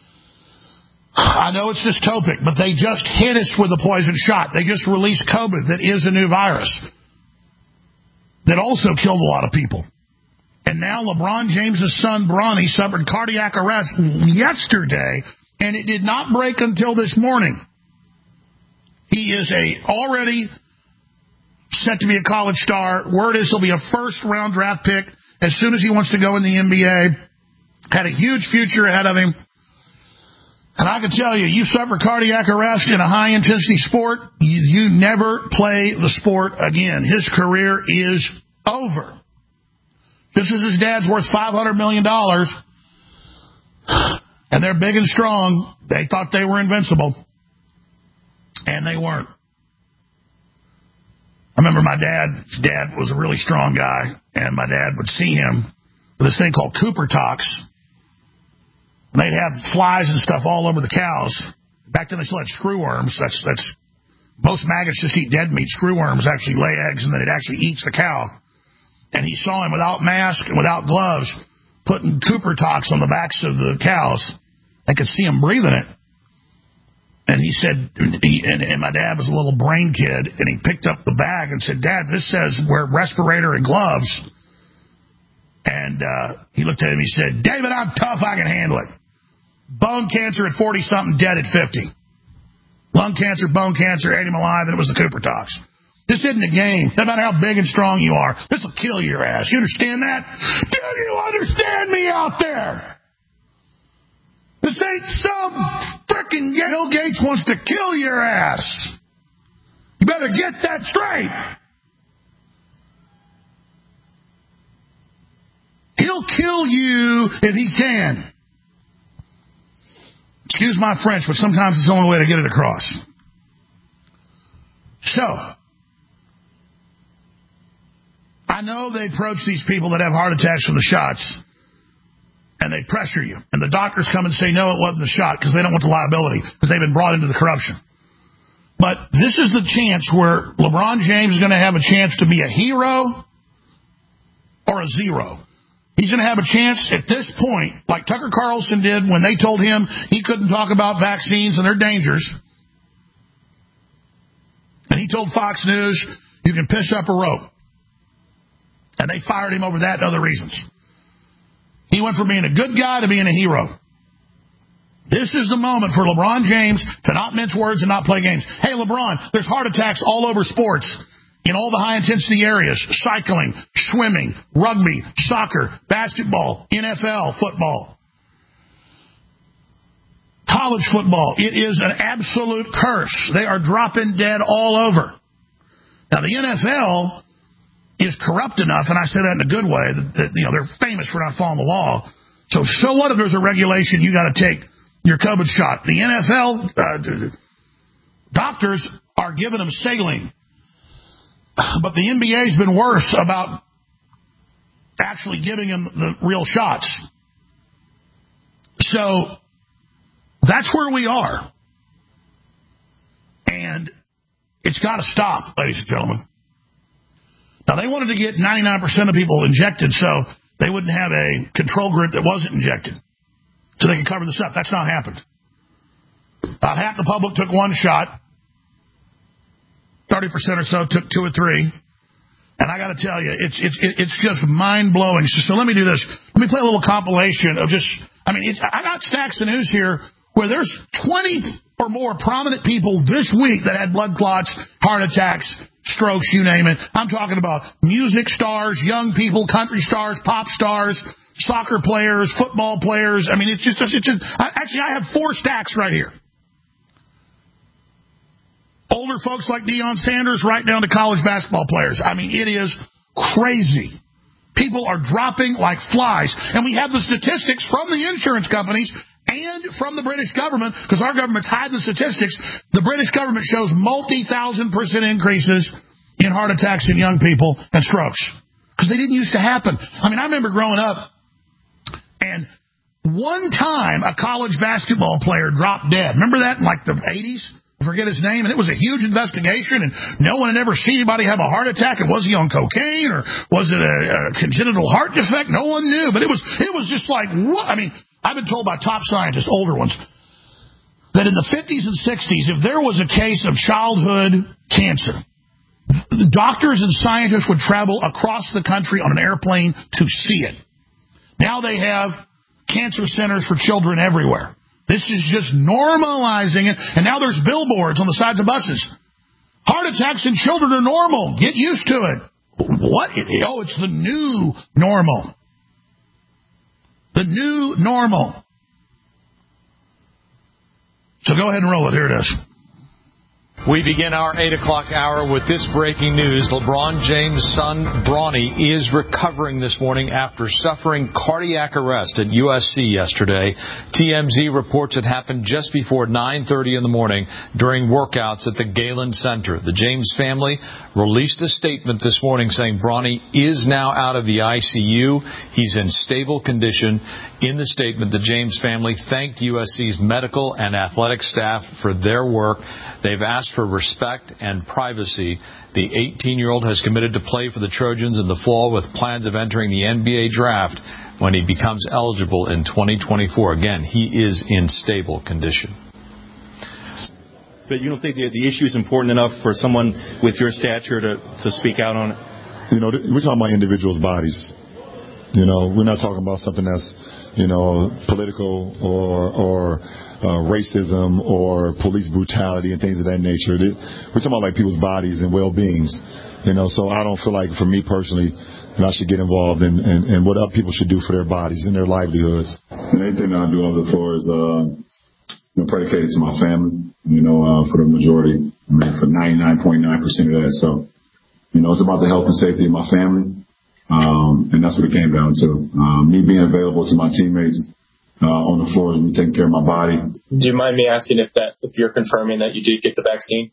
[SPEAKER 2] I know it's dystopic, but they just hit us with a poison shot. They just released COVID, that is a new virus, that also killed a lot of people. And now LeBron James' son, Bronny, suffered cardiac arrest yesterday, and it did not break until this morning. He is already set to be a college star. Word is he'll be a first-round draft pick as soon as he wants to go in the NBA. Had a huge future ahead of him. And I can tell you, you suffer cardiac arrest in a high-intensity sport, you never play the sport again. His career is over. Just as his dad's worth $500 million, and they're big and strong, they thought they were invincible, and they weren't. I remember my dad's dad was a really strong guy, and my dad would see him with this thing called Cooper Tox. And they'd have flies and stuff all over the cows. Back then they still had screwworms. That's most maggots just eat dead meat. Screwworms actually lay eggs, and then it actually eats the cow. And he saw him without mask and without gloves putting Cooper Tox on the backs of the cows. I could see him breathing it. And he said, and my dad was a little brain kid, and he picked up the bag and said, "Dad, this says wear respirator and gloves." And he looked at him and he said, "David, I'm tough, I can handle it. Bone cancer at 40-something, dead at 50. Lung cancer, bone cancer, ate him alive, and it was the Cooper Tox. This isn't a game. No matter how big and strong you are, this will kill your ass. You understand that? Do you understand me out there? This ain't some frickin' Bill Gates wants to kill your ass. You better get that straight. He'll kill you if he can. Excuse my French, but sometimes it's the only way to get it across. So, I know they approach these people that have heart attacks from the shots, and they pressure you. And the doctors come and say, no, it wasn't the shot, because they don't want the liability, because they've been brought into the corruption. But this is the chance where LeBron James is going to have a chance to be a hero or a zero. He's going to have a chance at this point, like Tucker Carlson did when they told him he couldn't talk about vaccines and their dangers. And he told Fox News, you can piss up a rope. And they fired him over that and other reasons. He went from being a good guy to being a hero. This is the moment for LeBron James to not mince words and not play games. Hey, LeBron, there's heart attacks all over sports in all the high-intensity areas. Cycling, swimming, rugby, soccer, basketball, NFL, football. College football. It is an absolute curse. They are dropping dead all over. Now, the NFL is corrupt enough, and I say that in a good way, that they're famous for not following the law. So what if there's a regulation you got to take your COVID shot? The NFL doctors are giving them saline, but the NBA's been worse about actually giving them the real shots. So that's where we are, and it's got to stop, ladies and gentlemen. Now, they wanted to get 99% of people injected so they wouldn't have a control group that wasn't injected, so they could cover this up. That's not happened. About half the public took one shot. 30% or so took 2 or 3. And I got to tell you, it's just mind-blowing. So let me do this. Let me play a little compilation of I got stacks of news here where there's 20 or more prominent people this week that had blood clots, heart attacks, strokes, you name it. I'm talking about music stars, young people, country stars, pop stars, soccer players, football players. Actually, I have 4 stacks right here. Older folks like Deion Sanders right down to college basketball players. It is crazy. People are dropping like flies. And we have the statistics from the insurance companies and from the British government, because our government's hiding the statistics. The British government shows multi-1,000% increases in heart attacks in young people and strokes, because they didn't used to happen. I remember growing up, and one time a college basketball player dropped dead. Remember that in the 80s? I forget his name, and it was a huge investigation, and no one had ever seen anybody have a heart attack. And was he on cocaine, or was it a congenital heart defect? No one knew, but it was just like, what? I've been told by top scientists, older ones, that in the 50s and 60s, if there was a case of childhood cancer, Doctors and scientists would travel across the country on an airplane to see it. Now they have cancer centers for children everywhere. This is just normalizing it. And now there's billboards on the sides of buses. Heart attacks in children are normal. Get used to it. What? Oh, it's the new normal. The new normal. So go ahead and roll it. Here it is.
[SPEAKER 7] We begin our 8 o'clock hour with this breaking news. LeBron James' son, Bronny, is recovering this morning after suffering cardiac arrest at USC yesterday. TMZ reports it happened just before 9:30 in the morning during workouts at the Galen Center. The James family released a statement this morning saying Bronny is now out of the ICU. He's in stable condition. In the statement, the James family thanked USC's medical and athletic staff for their work. They've asked for respect and privacy. The 18-year-old has committed to play for the Trojans in the fall with plans of entering the NBA draft when he becomes eligible in 2024. Again, he is in stable condition.
[SPEAKER 3] But you don't think the issue is important enough for someone with your stature to speak out on it?
[SPEAKER 8] You know, we're talking about individuals' bodies. You know, we're not talking about something that's, political or racism or police brutality and things of that nature. We're talking about like people's bodies and well-beings. So I don't feel like, for me personally, that I should get involved in what other people should do for their bodies and their livelihoods.
[SPEAKER 9] And anything that I do on the floor is predicated to my family. For the majority, for 99.9% of that. So, it's about the health and safety of my family. And that's what it came down to. Me being available to my teammates on the floor, me taking care of my body.
[SPEAKER 10] Do you mind me asking if you're confirming that you did get the vaccine?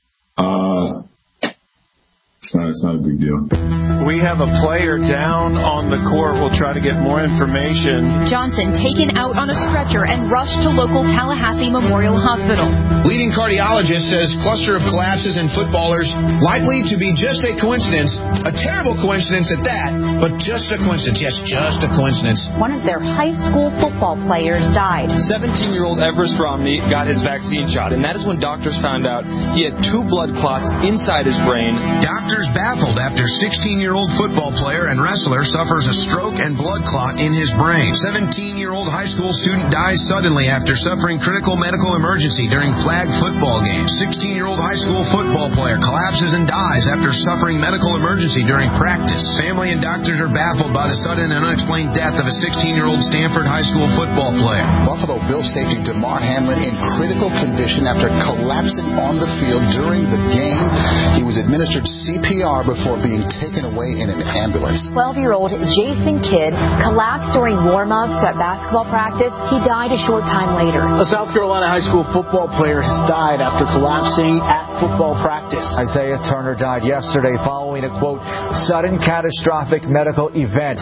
[SPEAKER 9] It's not a big deal.
[SPEAKER 4] We have a player down on the court. We'll try to get more information.
[SPEAKER 6] Johnson taken out on a stretcher and rushed to local Tallahassee Memorial Hospital.
[SPEAKER 24] Leading cardiologist says cluster of collapses in footballers likely to be just a coincidence, a terrible coincidence at that, but just a coincidence. Yes, just a coincidence.
[SPEAKER 6] One of their high school football players died.
[SPEAKER 25] 17-year-old Everest Romney got his vaccine shot, and that is when doctors found out he had 2 blood clots inside his brain.
[SPEAKER 24] Doctors baffled after 16-year-old football player and wrestler suffers a stroke and blood clot in his brain. 17-year-old high school student dies suddenly after suffering critical medical emergency during flag football games. 16-year-old high school football player collapses and dies after suffering medical emergency during practice. Family and doctors are baffled by the sudden and unexplained death of a 16-year-old Stanford high school football player.
[SPEAKER 26] Buffalo Bills safety DeMar Hamlin in critical condition after collapsing on the field during the game. He was administered CPR before being taken away in an ambulance.
[SPEAKER 6] 12-year-old Jason Kidd collapsed during warm-ups at basketball practice. He died a short time later.
[SPEAKER 27] A South Carolina high school football player has died after collapsing at football practice.
[SPEAKER 28] Isaiah Turner died yesterday following a, quote, sudden catastrophic medical event.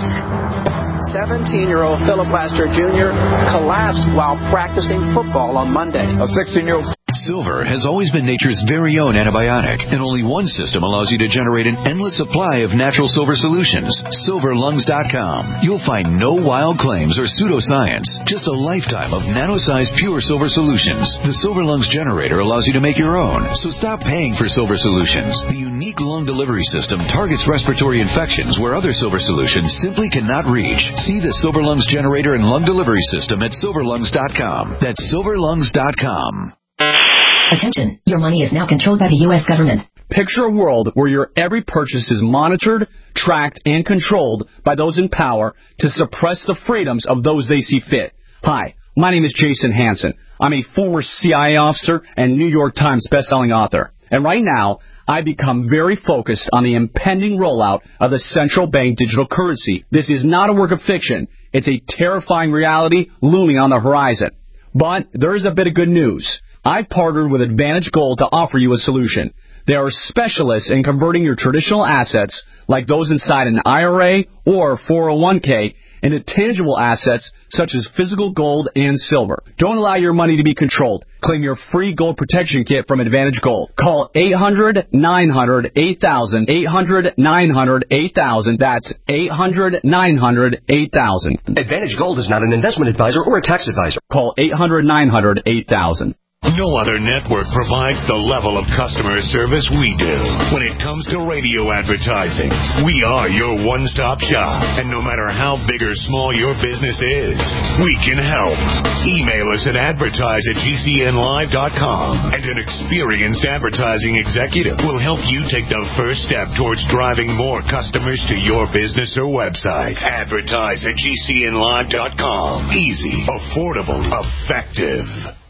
[SPEAKER 29] 17-year-old Philip Laster Jr. collapsed while practicing football on Monday.
[SPEAKER 28] A 16-year-old
[SPEAKER 1] Silver has always been nature's very own antibiotic, and only one system allows you to generate an endless supply of natural silver solutions. SilverLungs.com. You'll find no wild claims or pseudoscience, just a lifetime of nano-sized pure silver solutions. The Silver Lungs generator allows you to make your own, so stop paying for silver solutions. The unique lung delivery system targets respiratory infections where other silver solutions simply cannot reach. See the Silver Lungs generator and lung delivery system at SilverLungs.com. That's SilverLungs.com.
[SPEAKER 11] Attention, your money is now controlled by the U.S. government.
[SPEAKER 12] Picture a world where your every purchase is monitored, tracked, and controlled by those in power to suppress the freedoms of those they see fit. Hi, my name is Jason Hansen. I'm a former CIA officer and New York Times bestselling author. And right now, I become very focused on the impending rollout of the central bank digital currency. This is not a work of fiction. It's a terrifying reality looming on the horizon. But there is a bit of good news. I've partnered with Advantage Gold to offer you a solution. They are specialists in converting your traditional assets, like those inside an IRA or 401k, into tangible assets such as physical gold and silver. Don't allow your money to be controlled. Claim your free gold protection kit from Advantage Gold. Call 800-900-8000, 800-900-8000. That's 800-900-8000.
[SPEAKER 13] Advantage Gold is not an investment advisor or a tax advisor.
[SPEAKER 12] Call 800-900-8000.
[SPEAKER 5] No other network provides the level of customer service we do. When it comes to radio advertising, we are your one-stop shop. And no matter how big or small your business is, we can help. Email us at advertise@gcnlive.com, and an experienced advertising executive will help you take the first step towards driving more customers to your business or website. Advertise@gcnlive.com. Easy, affordable, effective.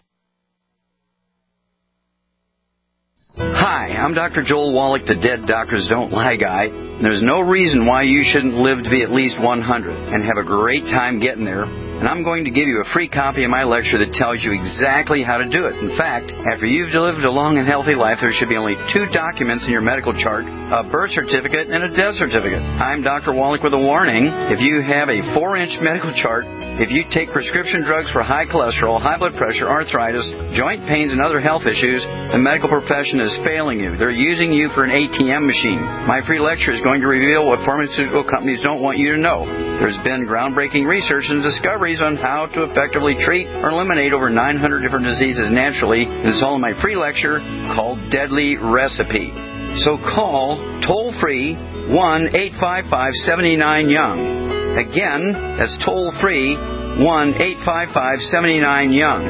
[SPEAKER 14] Hi, I'm Dr. Joel Wallach, the Dead Doctors Don't Lie guy. There's no reason why you shouldn't live to be at least 100 and have a great time getting there. And I'm going to give you a free copy of my lecture that tells you exactly how to do it. In fact, after you've lived a long and healthy life, there should be only 2 documents in your medical chart, a birth certificate and a death certificate. I'm Dr. Wallach with a warning. If you have a 4-inch medical chart, if you take prescription drugs for high cholesterol, high blood pressure, arthritis, joint pains, and other health issues, the medical profession is failing you. They're using you for an ATM machine. My free lecture is going to reveal what pharmaceutical companies don't want you to know. There's been groundbreaking research and discoveries on how to effectively treat or eliminate over 900 different diseases naturally. And it's all in my free lecture called Deadly Recipe. So call toll-free 1-855-79-YOUNG. Again, that's toll-free 1-855-79-YOUNG.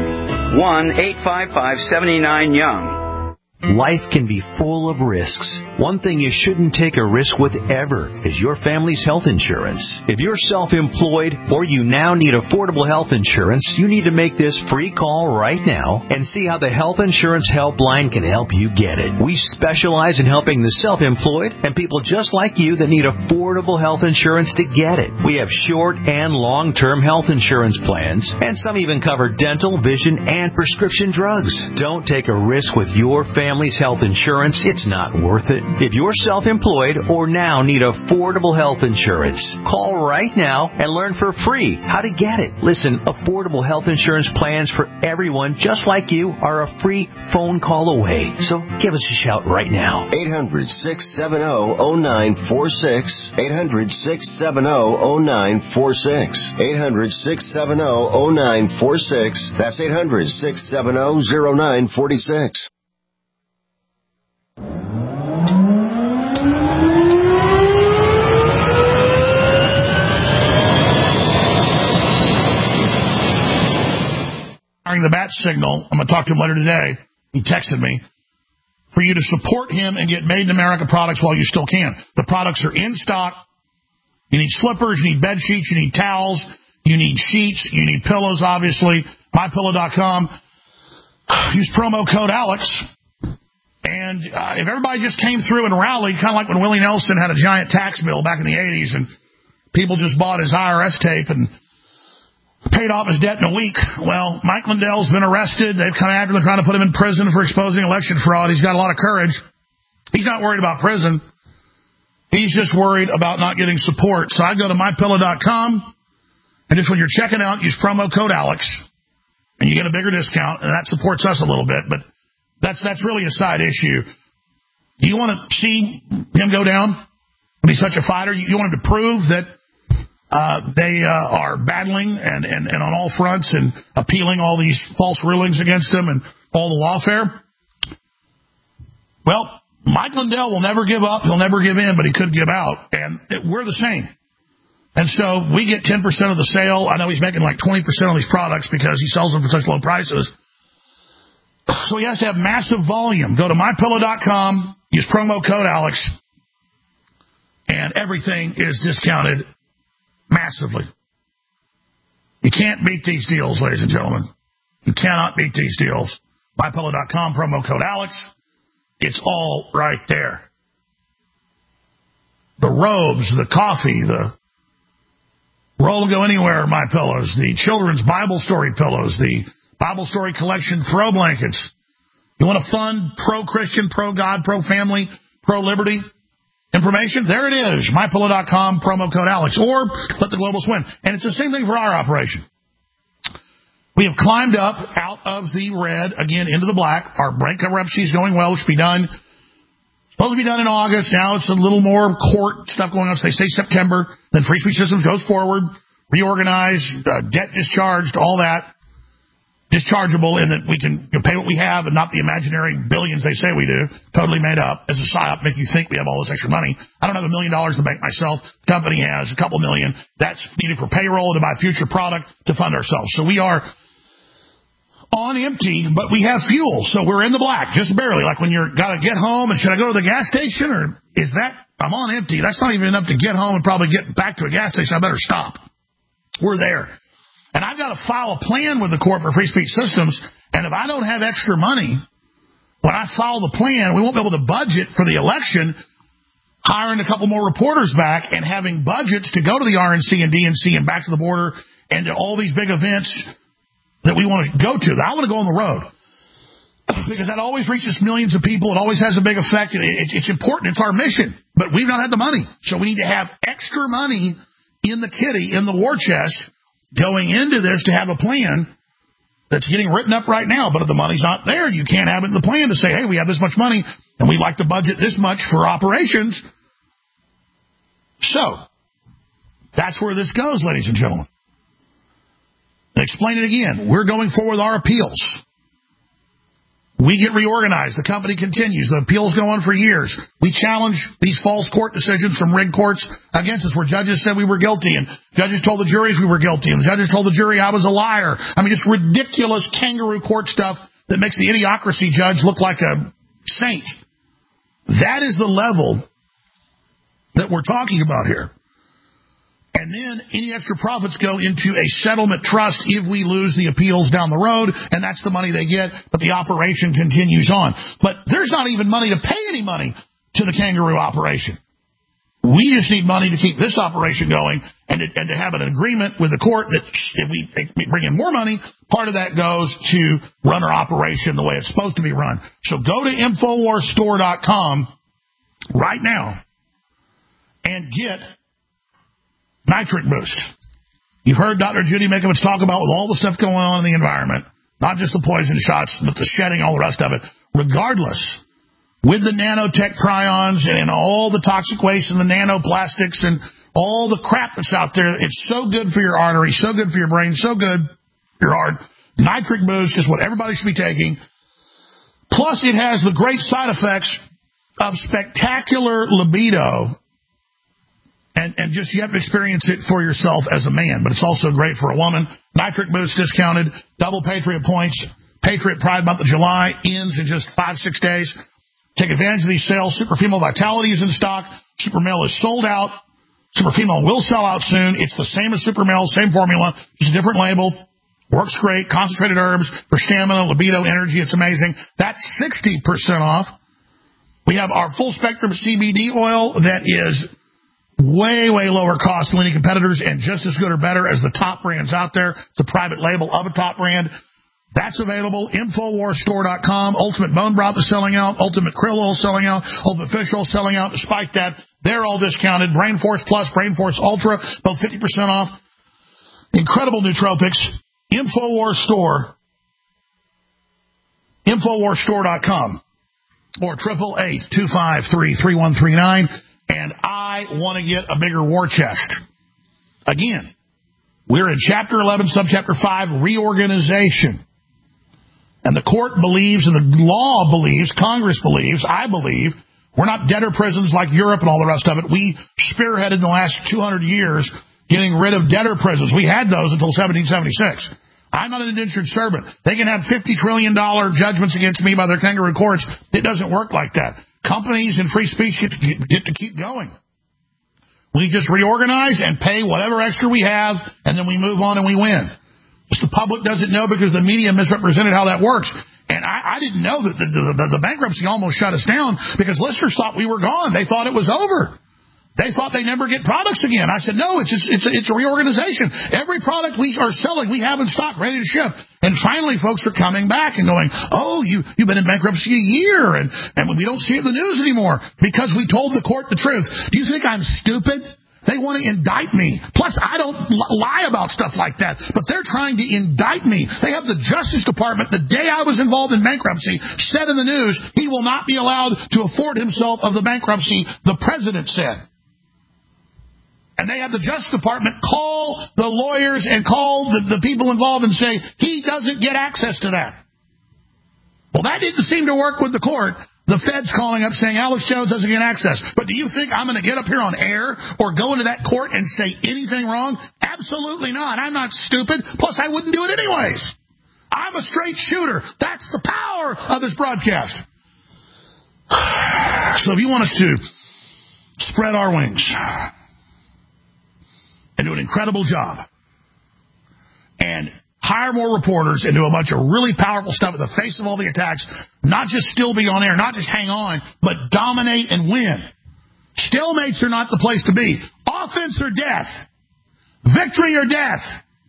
[SPEAKER 14] 1-855-79-YOUNG.
[SPEAKER 1] Life can be full of risks. One thing you shouldn't take a risk with ever is your family's health insurance. If you're self-employed or you now need affordable health insurance, you need to make this free call right now and see how the Health Insurance Helpline can help you get it. We specialize in helping the self-employed and people just like you that need affordable health insurance to get it. We have short and long-term health insurance plans, and some even cover dental, vision, and prescription drugs. Don't take a risk with your family's health insurance. It's not worth it. If you're self-employed or now need affordable health insurance, call right now and learn for free how to get it. Listen, affordable health insurance plans for everyone just like you are a free phone call away. So give us a shout right now.
[SPEAKER 15] 800-670-0946. 800-670-0946. 800-670-0946. That's 800-670-0946.
[SPEAKER 2] The bat signal, I'm going to talk to him later today. He texted me for you to support him and get Made in America products while you still can. The products are in stock. You need slippers, you need bed sheets, you need towels, you need sheets, you need pillows, obviously. MyPillow.com. Use promo code Alex. And if everybody just came through and rallied, kind of like when Willie Nelson had a giant tax bill back in the 80s and people just bought his IRS tape and paid off his debt in a week. Well, Mike Lindell's been arrested. They've come after him trying to put him in prison for exposing election fraud. He's got a lot of courage. He's not worried about prison. He's just worried about not getting support. So I go to MyPillow.com, and just when you're checking out, use promo code Alex, and you get a bigger discount, and that supports us a little bit. But that's really a side issue. Do you want to see him go down when he's such a fighter? You want him to prove that they are battling and on all fronts and appealing all these false rulings against them and all the lawfare? Well, Mike Lindell will never give up. He'll never give in, but he could give out. And we're the same. And so we get 10% of the sale. I know he's making like 20% on these products because he sells them for such low prices. So he has to have massive volume. Go to MyPillow.com, use promo code Alex, and everything is discounted massively. You can't beat these deals, ladies and gentlemen. You cannot beat these deals. MyPillow.com, promo code Alex. It's all right there. The robes, the coffee, the roll and go anywhere My Pillows, the children's Bible story pillows, the Bible story collection throw blankets. You want a fun, pro-Christian, pro-God, pro-family, pro-liberty information? There it is. MyPillow.com, promo code Alex. Or let the globals win. And it's the same thing for our operation. We have climbed up out of the red, again, into the black. Our brain cover up is going well, which will be done. Supposed to be done in August. Now it's a little more court stuff going on. So they say September. Then Free Speech Systems goes forward, reorganized, debt discharged, all that. dischargeable in that we can pay what we have and not the imaginary billions they say we do, totally made up as a psyop, make you think we have all this extra money. I don't have $1 million in the bank myself. The company has a couple million. That's needed for payroll to buy future product to fund ourselves. So we are on empty, but we have fuel, so we're in the black, just barely. Like when you're got to get home and should I go to the gas station, or is that I'm on empty? That's not even enough to get home and probably get back to a gas station. I better stop. We're there. And I've got to file a plan with the Court for Free Speech Systems, and if I don't have extra money, when I file the plan, we won't be able to budget for the election, hiring a couple more reporters back and having budgets to go to the RNC and DNC and back to the border and to all these big events that we want to go to. I want to go on the road because that always reaches millions of people. It always has a big effect. It's important. It's our mission, but we've not had the money. So we need to have extra money in the kitty, in the war chest, going into this to have a plan that's getting written up right now. But if the money's not there, you can't have it in the plan to say, hey, we have this much money and we'd like to budget this much for operations. So that's where this goes, ladies and gentlemen. Explain it again. We're going forward with our appeals. We get reorganized. The company continues. The appeals go on for years. We challenge these false court decisions from rigged courts against us where judges said we were guilty and judges told the juries we were guilty and the judges told the jury I was a liar. I mean, just ridiculous kangaroo court stuff that makes the idiocracy judge look like a saint. That is the level that we're talking about here. And then any extra profits go into a settlement trust if we lose the appeals down the road, and that's the money they get, but the operation continues on. But there's not even money to pay any money to the kangaroo operation. We just need money to keep this operation going and to have an agreement with the court that if we bring in more money, part of that goes to run our operation the way it's supposed to be run. So go to InfoWarsStore.com right now and get Nitric Boost. You've heard Dr. Judy Mikovits talk about with all the stuff going on in the environment, not just the poison shots, but the shedding, all the rest of it. Regardless, with the nanotech prions and all the toxic waste and the nanoplastics and all the crap that's out there, it's so good for your arteries, so good for your brain, so good for your heart. Nitric Boost is what everybody should be taking. Plus, it has the great side effects of spectacular libido. And just you have to experience it for yourself as a man, but it's also great for a woman. Nitric Boost discounted, double Patriot points. Patriot Pride Month of July ends in just 5-6 days. Take advantage of these sales. Super Female Vitality is in stock. Super Male is sold out. Super Female will sell out soon. It's the same as Super Male, same formula, just a different label. Works great. Concentrated herbs for stamina, libido, energy. It's amazing. That's 60% off. We have our full spectrum CBD oil that is way, way lower cost than any competitors and just as good or better as the top brands out there. It's a private label of a top brand. That's available. InfoWarsStore.com. Ultimate Bone Broth is selling out. Ultimate Krill Oil is selling out. Ultimate Fish Oil is selling out. Despite that, they're all discounted. Brain Force Plus, Brain Force Ultra, both 50% off. Incredible nootropics. InfoWarsStore. InfoWarsStore.com. Or 888-253-3139. And I want to get a bigger war chest. Again, we're in Chapter 11, Subchapter 5, reorganization. And the court believes, and the law believes, Congress believes, I believe, we're not debtor prisons like Europe and all the rest of it. We spearheaded in the last 200 years getting rid of debtor prisons. We had those until 1776. I'm not an indentured servant. They can have $50 trillion judgments against me by their kangaroo courts. It doesn't work like that. Companies and free speech get to keep going. We just reorganize and pay whatever extra we have, and then we move on and we win. Just the public doesn't know because the media misrepresented how that works. And I didn't know that the bankruptcy almost shut us down because listeners thought we were gone. They thought it was over. They thought they never get products again. I said, no, it's a reorganization. Every product we are selling, we have in stock, ready to ship. And finally, folks are coming back and going, oh, you've been in bankruptcy a year, and we don't see it in the news anymore because we told the court the truth. Do you think I'm stupid? They want to indict me. Plus, I don't lie about stuff like that, but they're trying to indict me. They have the Justice Department, the day I was involved in bankruptcy, said in the news he will not be allowed to afford himself of the bankruptcy, the president said. And And they have the Justice Department call the lawyers and call the people involved and say, he doesn't get access to that. Well, that didn't seem to work with the court. The Fed's calling up saying Alex Jones doesn't get access. But do you think I'm going to get up here on air or go into that court and say anything wrong? Absolutely not. I'm not stupid. Plus, I wouldn't do it anyways. I'm a straight shooter. That's the power of this broadcast. So if you want us to spread our wings and do an incredible job and hire more reporters and do a bunch of really powerful stuff in the face of all the attacks, not just still be on air, not just hang on, but dominate and win. Stalemates are not the place to be. Offense or death. Victory or death.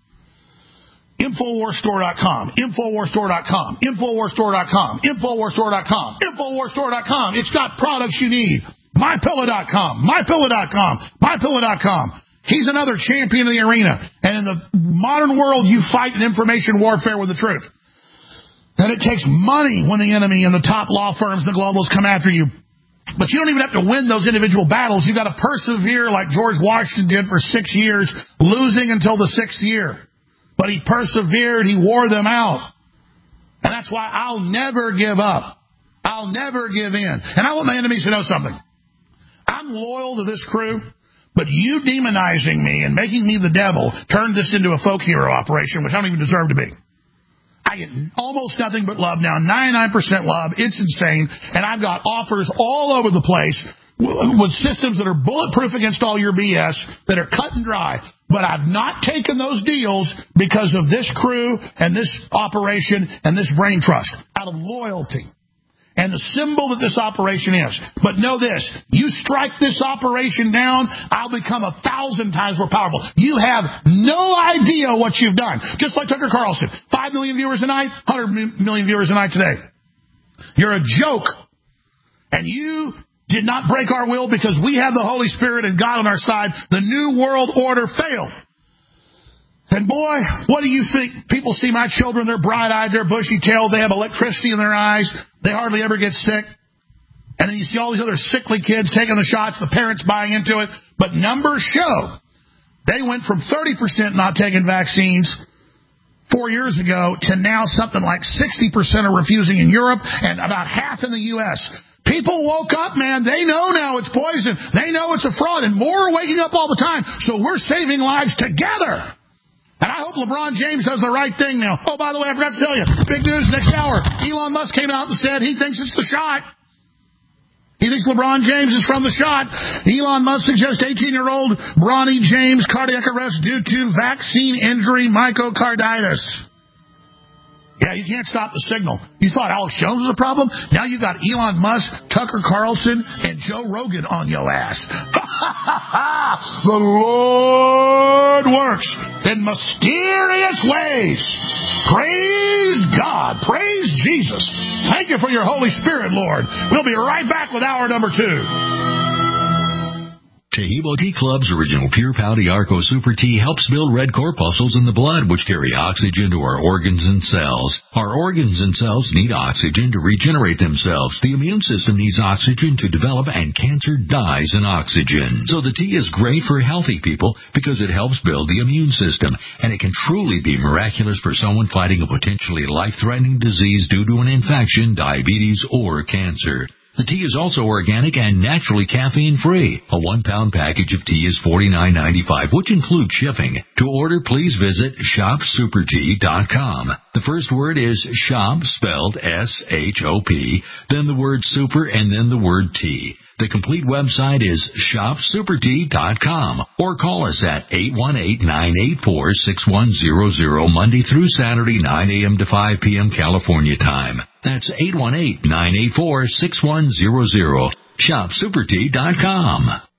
[SPEAKER 2] InfoWarsStore.com. InfoWarsStore.com. InfoWarsStore.com. InfoWarsStore.com. InfoWarsStore.com. It's got products you need. MyPillow.com. MyPillow.com. MyPillow.com. He's another champion in the arena. And in the modern world, you fight in information warfare with the truth. And it takes money when the enemy and the top law firms, the globals, come after you. But you don't even have to win those individual battles. You've got to persevere like George Washington did for 6 years, losing until the 6th year. But he persevered. He wore them out. And that's why I'll never give up. I'll never give in. And I want my enemies to know something. I'm loyal to this crew. But you demonizing me and making me the devil turned this into a folk hero operation, which I don't even deserve to be. I get almost nothing but love now, 99% love. It's insane. And I've got offers all over the place with systems that are bulletproof against all your BS, that are cut and dry. But I've not taken those deals because of this crew and this operation and this brain trust, out of loyalty. And the symbol that this operation is. But know this, you strike this operation down, I'll become 1,000 times more powerful. You have no idea what you've done. Just like Tucker Carlson, 5 million viewers a night, 100 million viewers a night today. You're a joke. And you did not break our will because we have the Holy Spirit and God on our side. The New World Order failed. And boy, what do you think? People see my children, they're bright-eyed, they're bushy-tailed, they have electricity in their eyes, they hardly ever get sick. And then you see all these other sickly kids taking the shots, the parents buying into it. But numbers show they went from 30% not taking vaccines 4 years ago to now something like 60% are refusing in Europe and about half in the U.S. People woke up, man. They know now it's poison. They know it's a fraud, and more are waking up all the time. So we're saving lives together. And I hope LeBron James does the right thing now. Oh, by the way, I forgot to tell you, big news next hour. Elon Musk came out and said he thinks it's the shot. He thinks LeBron James is from the shot. Elon Musk suggests 18-year-old Bronny James cardiac arrest due to vaccine injury myocarditis. Yeah, you can't stop the signal. You thought Alex Jones was a problem? Now you got Elon Musk, Tucker Carlson, and Joe Rogan on your ass. The Lord works in mysterious ways. Praise God. Praise Jesus. Thank you for your Holy Spirit, Lord. We'll be right back with hour number 2.
[SPEAKER 1] Taheebo Tea Club's original Pure Pau Arco Super Tea helps build red corpuscles in the blood, which carry oxygen to our organs and cells. Our organs and cells need oxygen to regenerate themselves. The immune system needs oxygen to develop, and cancer dies in oxygen. So the tea is great for healthy people because it helps build the immune system, and it can truly be miraculous for someone fighting a potentially life-threatening disease due to an infection, diabetes, or cancer. The tea is also organic and naturally caffeine-free. A 1-pound package of tea is $49.95, which includes shipping. To order, please visit ShopSuperTea.com. The first word is shop, spelled S-H-O-P, then the word super, and then the word tea. The complete website is ShopSuperTea.com, or call us at 818-984-6100, Monday through Saturday, 9 a.m. to 5 p.m. California time. That's 818-984-6100. ShopSuperTea.com.